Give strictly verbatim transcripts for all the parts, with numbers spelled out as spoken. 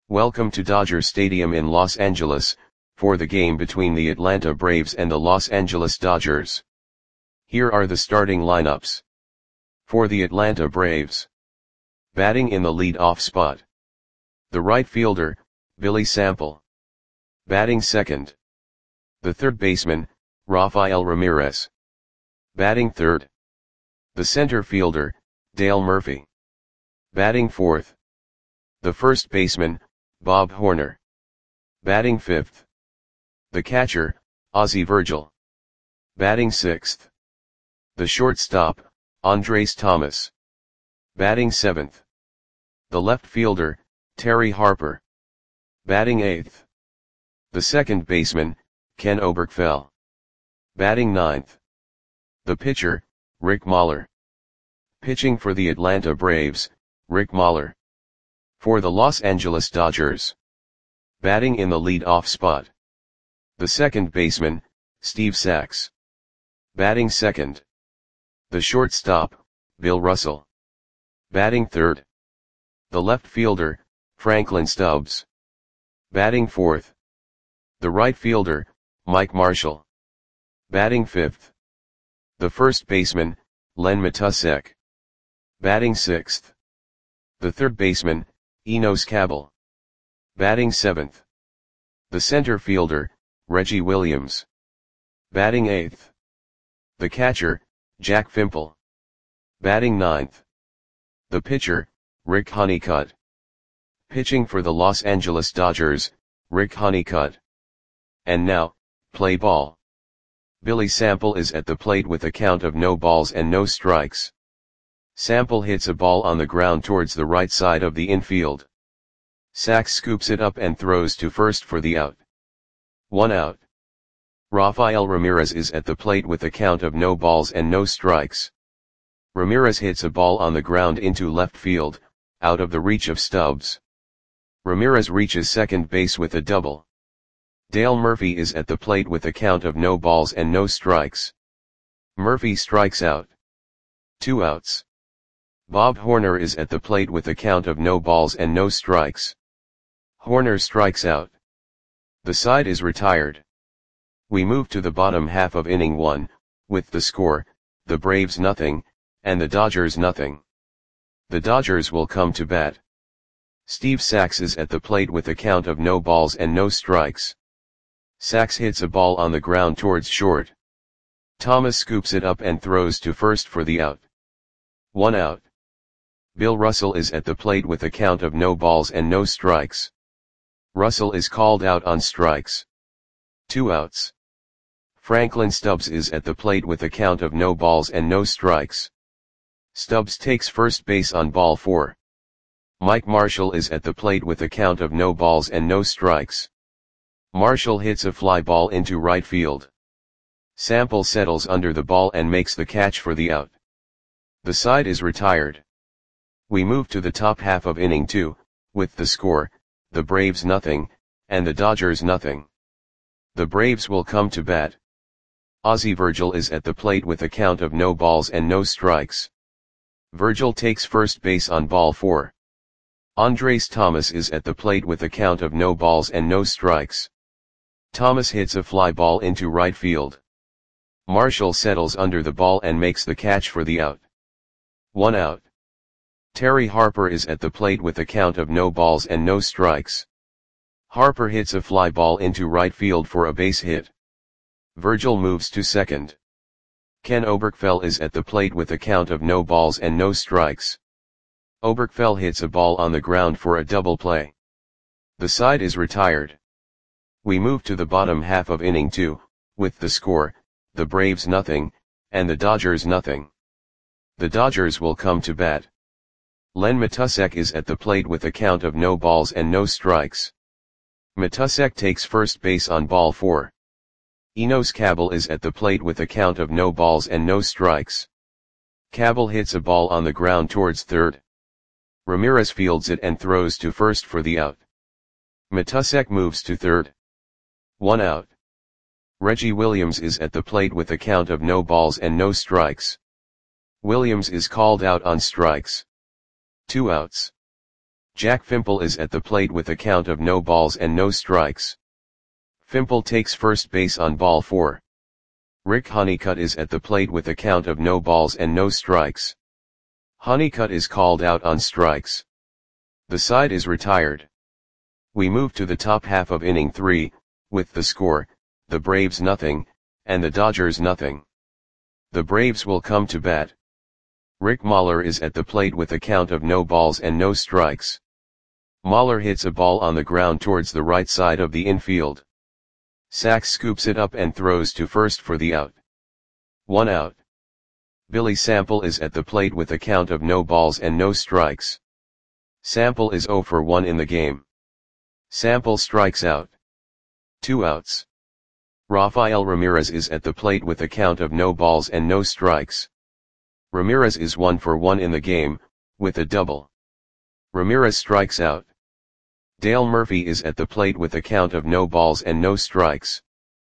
Welcome to Dodger Stadium in Los Angeles, for the game between the Atlanta Braves and the Los Angeles Dodgers. Here are the starting lineups. For the Atlanta Braves. Batting in the lead-off spot. The right fielder, Billy Sample. Batting second. The third baseman, Rafael Ramirez. Batting third. The center fielder, Dale Murphy. Batting fourth. The first baseman, Bob Horner. Batting fifth. The catcher, Ozzie Virgil. Batting sixth. The shortstop, Andres Thomas. Batting seventh. The left fielder, Terry Harper. Batting eighth. The second baseman, Ken Oberkfell. Batting ninth. The pitcher, Rick Mahler. Pitching for the Atlanta Braves, Rick Mahler. For the Los Angeles Dodgers. Batting in the lead-off spot. The second baseman, Steve Sax. Batting second. The shortstop, Bill Russell. Batting third. The left fielder, Franklin Stubbs. Batting fourth. The right fielder, Mike Marshall. Batting fifth. The first baseman, Len Matusek. Batting sixth. The third baseman, Enos Cabell. Batting seventh. The center fielder, Reggie Williams. Batting eighth. The catcher, Jack Fimple. Batting ninth. The pitcher, Rick Honeycutt. Pitching for the Los Angeles Dodgers, Rick Honeycutt. And now, play ball. Billy Sample is at the plate with a count of no balls and no strikes. Sample hits a ball on the ground towards the right side of the infield. Sax scoops it up and throws to first for the out. One out. Rafael Ramirez is at the plate with a count of no balls and no strikes. Ramirez hits a ball on the ground into left field, out of the reach of Stubbs. Ramirez reaches second base with a double. Dale Murphy is at the plate with a count of no balls and no strikes. Murphy strikes out. Two outs. Bob Horner is at the plate with a count of no balls and no strikes. Horner strikes out. The side is retired. We move to the bottom half of inning one, with the score, the Braves nothing, and the Dodgers nothing. The Dodgers will come to bat. Steve Sax is at the plate with a count of no balls and no strikes. Sax hits a ball on the ground towards short. Thomas scoops it up and throws to first for the out. One out. Bill Russell is at the plate with a count of no balls and no strikes. Russell is called out on strikes. Two outs. Franklin Stubbs is at the plate with a count of no balls and no strikes. Stubbs takes first base on ball four. Mike Marshall is at the plate with a count of no balls and no strikes. Marshall hits a fly ball into right field. Sample settles under the ball and makes the catch for the out. The side is retired. We move to the top half of inning two, with the score, the Braves nothing, and the Dodgers nothing. The Braves will come to bat. Ozzie Virgil is at the plate with a count of no balls and no strikes. Virgil takes first base on ball four. Andres Thomas is at the plate with a count of no balls and no strikes. Thomas hits a fly ball into right field. Marshall settles under the ball and makes the catch for the out. One out. Terry Harper is at the plate with a count of no balls and no strikes. Harper hits a fly ball into right field for a base hit. Virgil moves to second. Ken Oberkfell is at the plate with a count of no balls and no strikes. Oberkfell hits a ball on the ground for a double play. The side is retired. We move to the bottom half of inning two, with the score, the Braves nothing, and the Dodgers nothing. The Dodgers will come to bat. Len Matusek is at the plate with a count of no balls and no strikes. Matusek takes first base on ball four. Enos Cabell is at the plate with a count of no balls and no strikes. Cabell hits a ball on the ground towards third. Ramirez fields it and throws to first for the out. Matusek moves to third. One out. Reggie Williams is at the plate with a count of no balls and no strikes. Williams is called out on strikes. Two outs. Jack Fimple is at the plate with a count of no balls and no strikes. Fimple takes first base on ball four. Rick Honeycutt is at the plate with a count of no balls and no strikes. Honeycutt is called out on strikes. The side is retired. We move to the top half of inning three, with the score, the Braves nothing, and the Dodgers nothing. The Braves will come to bat. Rick Mahler is at the plate with a count of no balls and no strikes. Mahler hits a ball on the ground towards the right side of the infield. Sachs scoops it up and throws to first for the out. One out. Billy Sample is at the plate with a count of no balls and no strikes. Sample is oh for one in the game. Sample strikes out. Two outs. Rafael Ramirez is at the plate with a count of no balls and no strikes. Ramirez is one for one in the game, with a double. Ramirez strikes out. Dale Murphy is at the plate with a count of no balls and no strikes.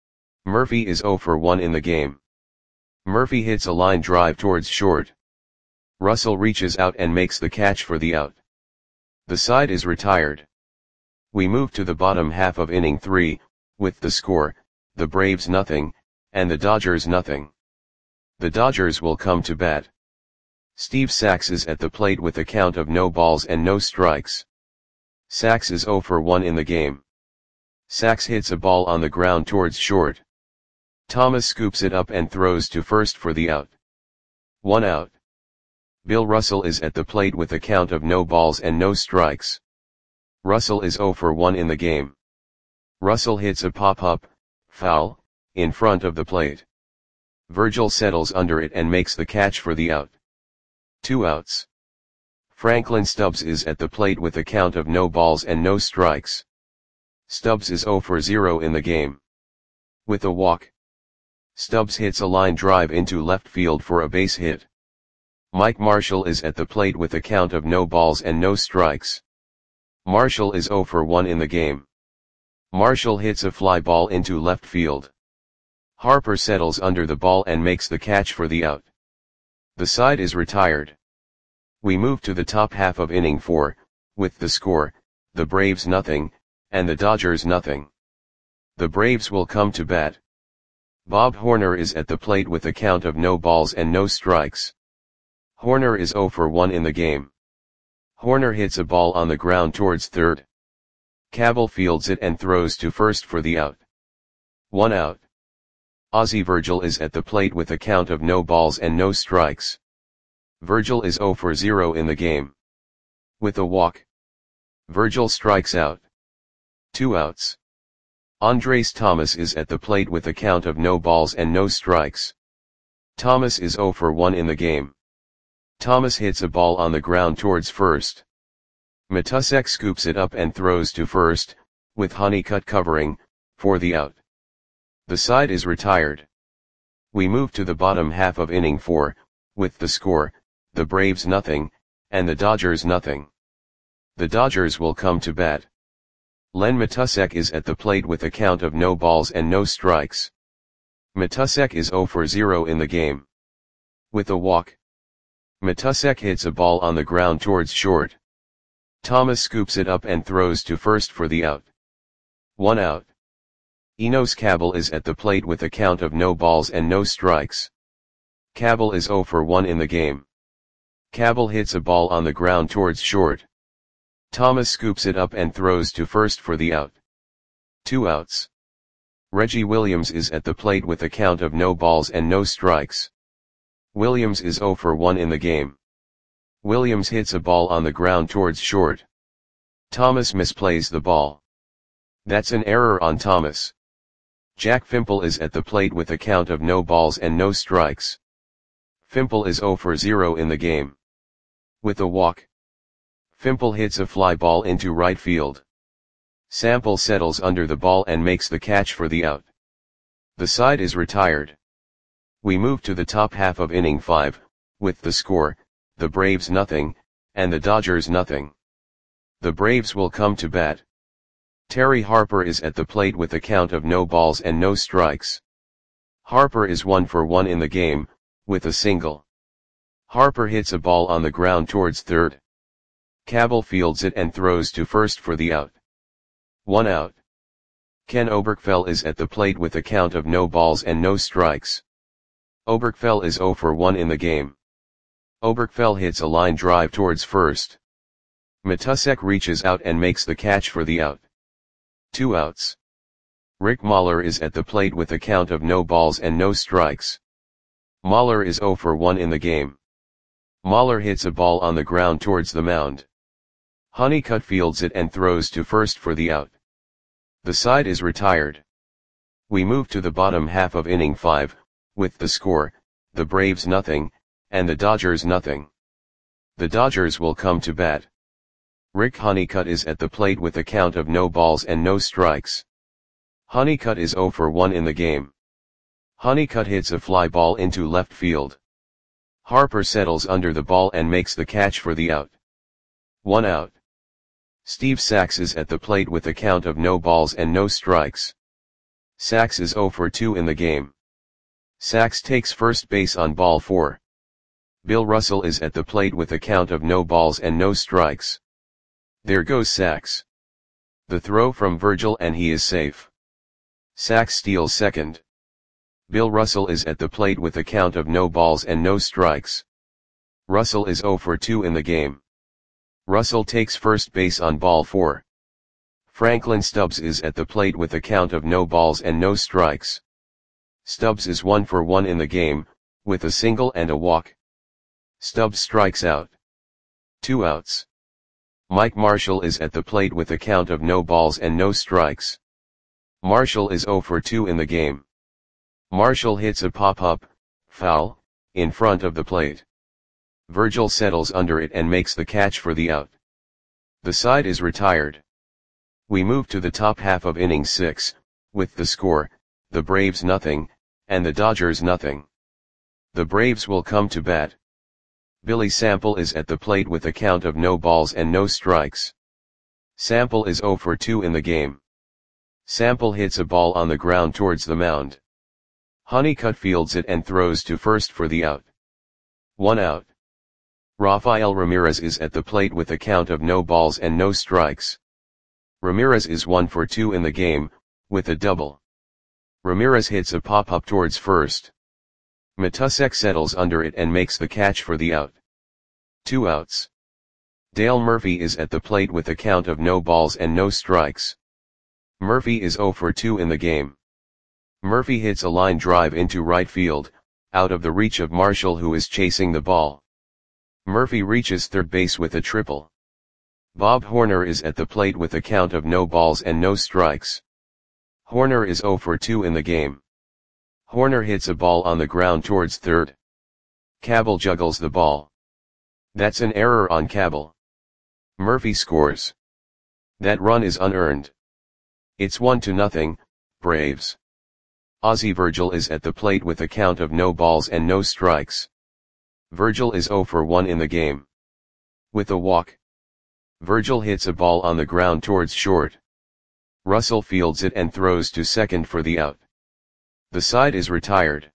Murphy is oh for one in the game. Murphy hits a line drive towards short. Russell reaches out and makes the catch for the out. The side is retired. We move to the bottom half of inning three, with the score, the Braves nothing, and the Dodgers nothing. The Dodgers will come to bat. Steve Sachs is at the plate with a count of no balls and no strikes. Sachs is oh for one in the game. Sachs hits a ball on the ground towards short. Thomas scoops it up and throws to first for the out. One out. Bill Russell is at the plate with a count of no balls and no strikes. Russell is oh for one in the game. Russell hits a pop-up, foul, in front of the plate. Virgil settles under it and makes the catch for the out. Two outs. Franklin Stubbs is at the plate with a count of no balls and no strikes. Stubbs is oh for zero in the game. With a walk. Stubbs hits a line drive into left field for a base hit. Mike Marshall is at the plate with a count of no balls and no strikes. Marshall is oh for one in the game. Marshall hits a fly ball into left field. Harper settles under the ball and makes the catch for the out. The side is retired. We move to the top half of inning four, with the score, the Braves nothing, and the Dodgers nothing. The Braves will come to bat. Bob Horner is at the plate with a count of no balls and no strikes. Horner is oh for one in the game. Horner hits a ball on the ground towards third. Cabell fields it and throws to first for the out. One out. Ozzie Virgil is at the plate with a count of no balls and no strikes. Virgil is oh for zero in the game. With a walk. Virgil strikes out. Two outs. Andres Thomas is at the plate with a count of no balls and no strikes. Thomas is oh for one in the game. Thomas hits a ball on the ground towards first. Matusek scoops it up and throws to first, with Honeycutt covering, for the out. The side is retired. We move to the bottom half of inning four, with the score, the Braves nothing, and the Dodgers nothing. The Dodgers will come to bat. Len Matusek is at the plate with a count of no balls and no strikes. Matusek is oh for zero in the game. With a walk. Matusek hits a ball on the ground towards short. Thomas scoops it up and throws to first for the out. One out. Enos Cabell is at the plate with a count of no balls and no strikes. Cabell is oh for one in the game. Cabell hits a ball on the ground towards short. Thomas scoops it up and throws to first for the out. Two outs. Reggie Williams is at the plate with a count of no balls and no strikes. Williams is oh for one in the game. Williams hits a ball on the ground towards short. Thomas misplays the ball. That's an error on Thomas. Jack Fimple is at the plate with a count of no balls and no strikes. Fimple is oh for zero in the game. With a walk. Fimple hits a fly ball into right field. Sample settles under the ball and makes the catch for the out. The side is retired. We move to the top half of inning five, with the score, the Braves nothing, and the Dodgers nothing. The Braves will come to bat. Terry Harper is at the plate with a count of no balls and no strikes. Harper is one for one in the game, with a single. Harper hits a ball on the ground towards third. Cabell fields it and throws to first for the out. One out. Ken Oberkfell is at the plate with a count of no balls and no strikes. Oberkfell is zero for one in the game. Oberkfell hits a line drive towards first. Matusek reaches out and makes the catch for the out. Two outs. Rick Mahler is at the plate with a count of no balls and no strikes. Mahler is zero for one in the game. Mahler hits a ball on the ground towards the mound. Honeycutt fields it and throws to first for the out. The side is retired. We move to the bottom half of inning five, with the score, the Braves nothing, and the Dodgers nothing. The Dodgers will come to bat. Rick Honeycutt is at the plate with a count of no balls and no strikes. Honeycutt is zero for one in the game. Honeycutt hits a fly ball into left field. Harper settles under the ball and makes the catch for the out. One out. Steve Sax is at the plate with a count of no balls and no strikes. Sax is zero for two in the game. Sax takes first base on ball four. Bill Russell is at the plate with a count of no balls and no strikes. There goes Sax. The throw from Virgil and he is safe. Sax steals second. Bill Russell is at the plate with a count of no balls and no strikes. Russell is zero for two in the game. Russell takes first base on ball four. Franklin Stubbs is at the plate with a count of no balls and no strikes. Stubbs is one for one in the game, with a single and a walk. Stubbs strikes out. Two outs. Mike Marshall is at the plate with a count of no balls and no strikes. Marshall is zero for two in the game. Marshall hits a pop-up, foul, in front of the plate. Virgil settles under it and makes the catch for the out. The side is retired. We move to the top half of inning six, with the score, the Braves nothing, and the Dodgers nothing. The Braves will come to bat. Billy Sample is at the plate with a count of no balls and no strikes. Sample is zero for two in the game. Sample hits a ball on the ground towards the mound. Honeycutt fields it and throws to first for the out. One out. Rafael Ramirez is at the plate with a count of no balls and no strikes. Ramirez is one for two in the game, with a double. Ramirez hits a pop-up towards first. Matusek settles under it and makes the catch for the out. Two outs. Dale Murphy is at the plate with a count of no balls and no strikes. Murphy is zero for two in the game. Murphy hits a line drive into right field, out of the reach of Marshall who is chasing the ball. Murphy reaches third base with a triple. Bob Horner is at the plate with a count of no balls and no strikes. Horner is zero for two in the game. Horner hits a ball on the ground towards third. Cabell juggles the ball. That's an error on Cabell. Murphy scores. That run is unearned. It's one to nothing, Braves. Ozzie Virgil is at the plate with a count of no balls and no strikes. Virgil is zero for one in the game. With a walk. Virgil hits a ball on the ground towards short. Russell fields it and throws to second for the out. The side is retired.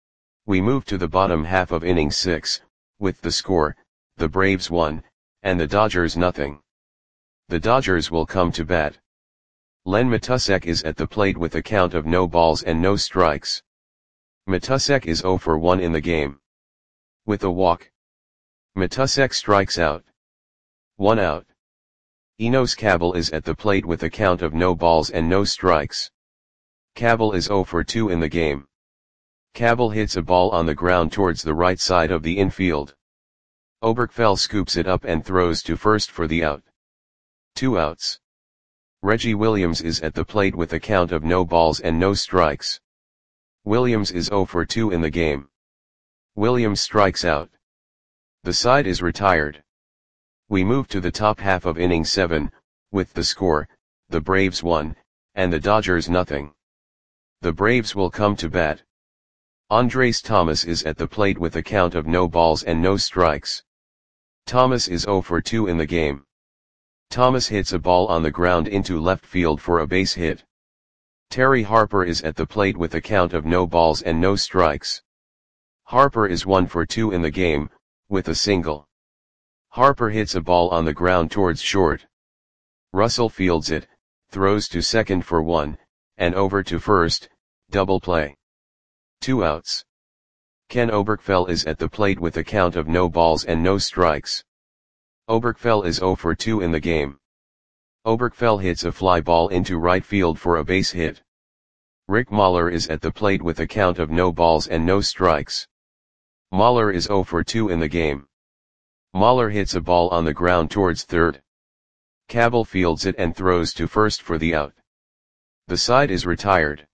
We move to the bottom half of inning six, with the score, the Braves one, and the Dodgers nothing. The Dodgers will come to bat. Len Matusek is at the plate with a count of no balls and no strikes. Matusek is zero for one in the game. With a walk. Matusek strikes out. One out. Enos Cabell is at the plate with a count of no balls and no strikes. Cabell is zero for two in the game. Cabell hits a ball on the ground towards the right side of the infield. Oberkfell scoops it up and throws to first for the out. Two outs. Reggie Williams is at the plate with a count of no balls and no strikes. Williams is zero for two in the game. Williams strikes out. The side is retired. We move to the top half of inning seven, with the score, the Braves one, and the Dodgers nothing. The Braves will come to bat. Andres Thomas is at the plate with a count of no balls and no strikes. Thomas is zero for two in the game. Thomas hits a ball on the ground into left field for a base hit. Terry Harper is at the plate with a count of no balls and no strikes. Harper is one for two in the game, with a single. Harper hits a ball on the ground towards short. Russell fields it, throws to second for one, and over to first, double play. Two outs. Ken Oberkfell is at the plate with a count of no balls and no strikes. Oberkfell is zero for two in the game. Oberkfell hits a fly ball into right field for a base hit. Rick Mahler is at the plate with a count of no balls and no strikes. Mahler is zero for two in the game. Mahler hits a ball on the ground towards third. Cabell fields it and throws to first for the out. The side is retired.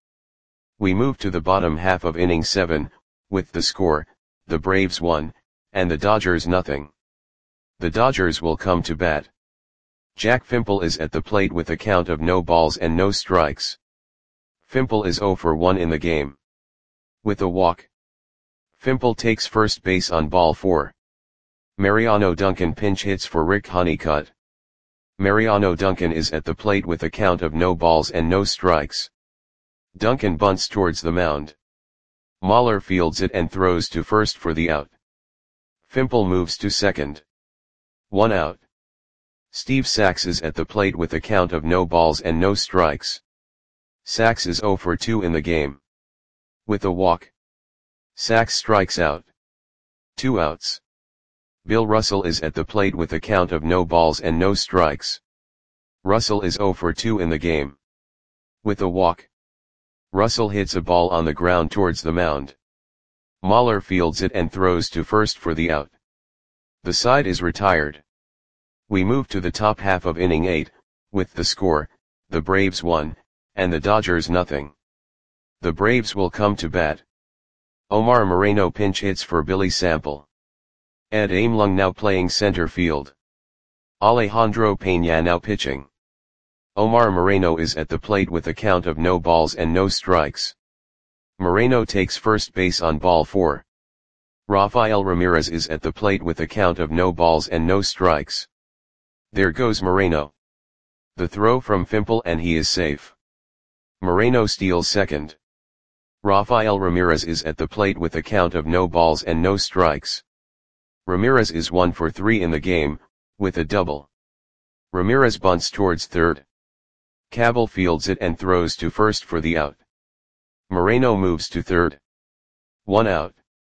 We move to the bottom half of inning seven, with the score, the Braves one, and the Dodgers nothing. The Dodgers will come to bat. Jack Fimple is at the plate with a count of no balls and no strikes. Fimple is zero for one in the game. With a walk. Fimple takes first base on ball four. Mariano Duncan pinch hits for Rick Honeycutt. Mariano Duncan is at the plate with a count of no balls and no strikes. Duncan bunts towards the mound. Mahler fields it and throws to first for the out. Fimple moves to second. One out. Steve Sax is at the plate with a count of no balls and no strikes. Sax is zero for two in the game. With a walk. Sax strikes out. Two outs. Bill Russell is at the plate with a count of no balls and no strikes. Russell is zero for two in the game. With a walk. Russell hits a ball on the ground towards the mound. Mahler fields it and throws to first for the out. The side is retired. We move to the top half of inning eight, with the score, the Braves one, and the Dodgers nothing. The Braves will come to bat. Omar Moreno pinch hits for Billy Sample. Ed Aimlung now playing center field. Alejandro Peña now pitching. Omar Moreno is at the plate with a count of no balls and no strikes. Moreno takes first base on ball four. Rafael Ramirez is at the plate with a count of no balls and no strikes. There goes Moreno. The throw from Fimple and he is safe. Moreno steals second. Rafael Ramirez is at the plate with a count of no balls and no strikes. Ramirez is one for three in the game, with a double. Ramirez bunts towards third. Cabell fields it and throws to first for the out. Moreno moves to third. One out.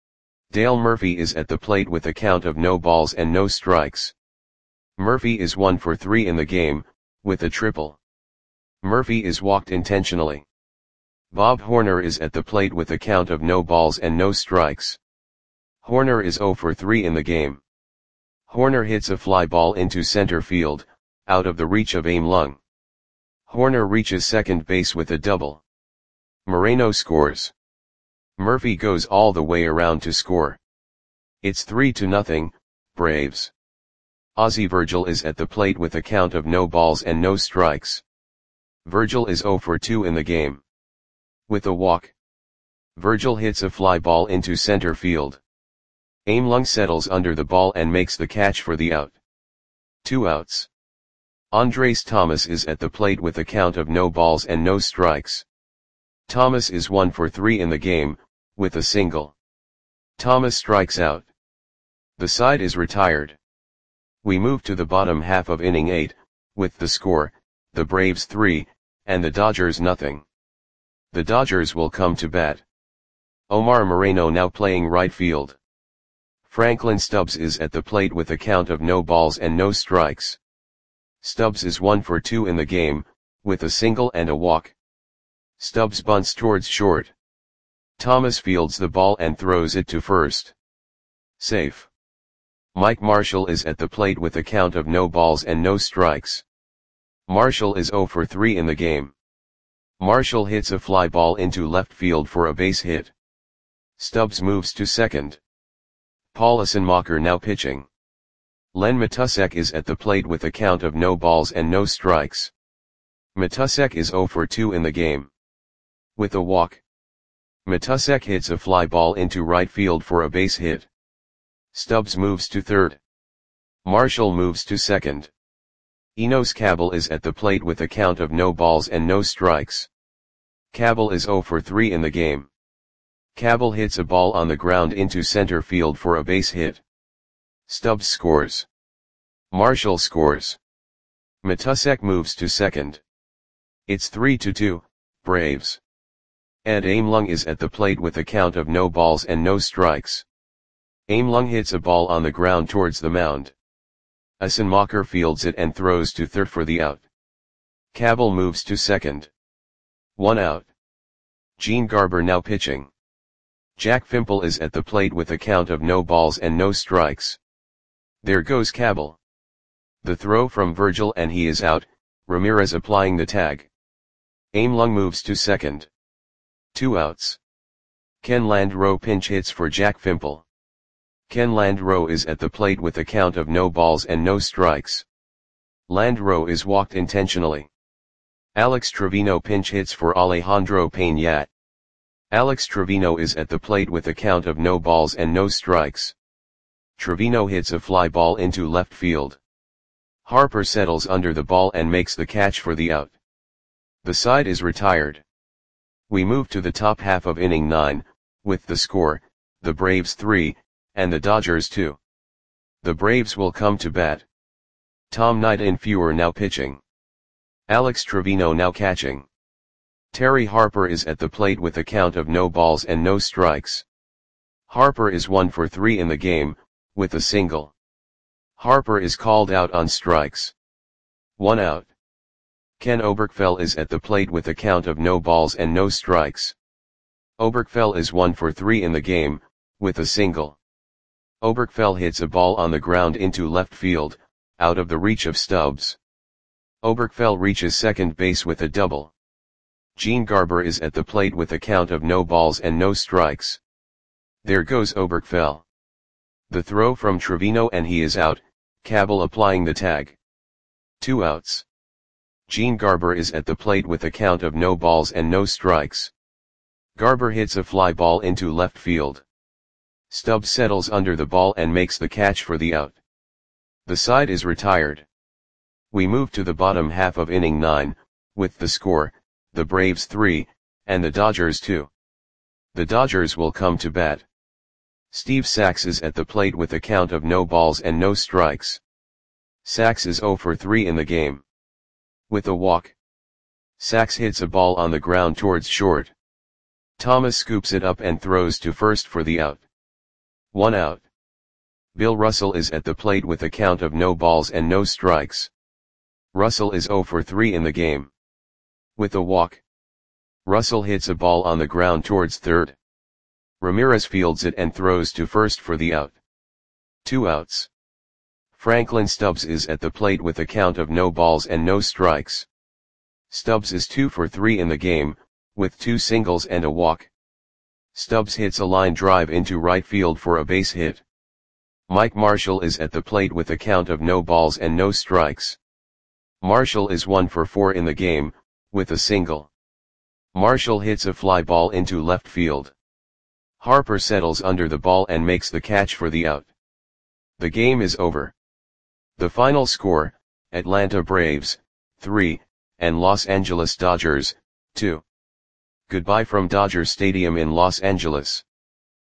Dale Murphy is at the plate with a count of no balls and no strikes. Murphy is one for three in the game, with a triple. Murphy is walked intentionally. Bob Horner is at the plate with a count of no balls and no strikes. Horner is zero for three in the game. Horner hits a fly ball into center field, out of the reach of Aimlung. Horner reaches second base with a double. Moreno scores. Murphy goes all the way around to score. It's three to nothing, Braves. Ozzie Virgil is at the plate with a count of no balls and no strikes. Virgil is zero for two in the game. With a walk. Virgil hits a fly ball into center field. Aimlung settles under the ball and makes the catch for the out. Two outs. Andres Thomas is at the plate with a count of no balls and no strikes. Thomas is one for three in the game, with a single. Thomas strikes out. The side is retired. We move to the bottom half of inning eight, with the score, the Braves three, and the Dodgers nothing. The Dodgers will come to bat. Omar Moreno now playing right field. Franklin Stubbs is at the plate with a count of no balls and no strikes. Stubbs is one for two in the game, with a single and a walk. Stubbs bunts towards short. Thomas fields the ball and throws it to first. Safe. Mike Marshall is at the plate with a count of no balls and no strikes. Marshall is zero for three in the game. Marshall hits a fly ball into left field for a base hit. Stubbs moves to second. Paul Asenmacher now pitching. Len Matusek is at the plate with a count of no balls and no strikes. Matusek is zero for two in the game. With a walk. Matusek hits a fly ball into right field for a base hit. Stubbs moves to third. Marshall moves to second. Enos Cabell is at the plate with a count of no balls and no strikes. Cabell is zero for three in the game. Cabell hits a ball on the ground into center field for a base hit. Stubbs scores. Marshall scores. Matusek moves to second. It's three to two, Braves. Ed Amelung is at the plate with a count of no balls and no strikes. Amelung hits a ball on the ground towards the mound. Assenmacher fields it and throws to third for the out. Cabell moves to second. One out. Gene Garber now pitching. Jack Fimple is at the plate with a count of no balls and no strikes. There goes Cabell. The throw from Virgil and he is out, Ramirez applying the tag. Amelung moves to second. Two outs. Ken Landreau pinch hits for Jack Fimple. Ken Landreau is at the plate with a count of no balls and no strikes. Landreau is walked intentionally. Alex Trevino pinch hits for Alejandro Peña. Alex Trevino is at the plate with a count of no balls and no strikes. Trevino hits a fly ball into left field. Harper settles under the ball and makes the catch for the out. The side is retired. We move to the top half of inning nine, with the score, the Braves three, and the Dodgers two. The Braves will come to bat. Tom Knight-Infewer now pitching. Alex Trevino now catching. Terry Harper is at the plate with a count of no balls and no strikes. Harper is one for three in the game, with a single. Harper is called out on strikes. One out. Ken Oberkfell is at the plate with a count of no balls and no strikes. Oberkfell is one for three in the game, with a single. Oberkfell hits a ball on the ground into left field, out of the reach of Stubbs. Oberkfell reaches second base with a double. Gene Garber is at the plate with a count of no balls and no strikes. There goes Oberkfell. The throw from Trevino and he is out, Cabell applying the tag. Two outs. Gene Garber is at the plate with a count of no balls and no strikes. Garber hits a fly ball into left field. Stubbs settles under the ball and makes the catch for the out. The side is retired. We move to the bottom half of inning nine, with the score, the Braves three, and the Dodgers two. The Dodgers will come to bat. Steve Sax is at the plate with a count of no balls and no strikes. Sax is zero for three in the game. With a walk. Sax hits a ball on the ground towards short. Thomas scoops it up and throws to first for the out. One out. Bill Russell is at the plate with a count of no balls and no strikes. Russell is zero for three in the game. With a walk. Russell hits a ball on the ground towards third. Ramirez fields it and throws to first for the out. Two outs. Franklin Stubbs is at the plate with a count of no balls and no strikes. Stubbs is two for three in the game, with two singles and a walk. Stubbs hits a line drive into right field for a base hit. Mike Marshall is at the plate with a count of no balls and no strikes. Marshall is one for four in the game, with a single. Marshall hits a fly ball into left field. Harper settles under the ball and makes the catch for the out. The game is over. The final score, Atlanta Braves, three, and Los Angeles Dodgers, two. Goodbye from Dodger Stadium in Los Angeles.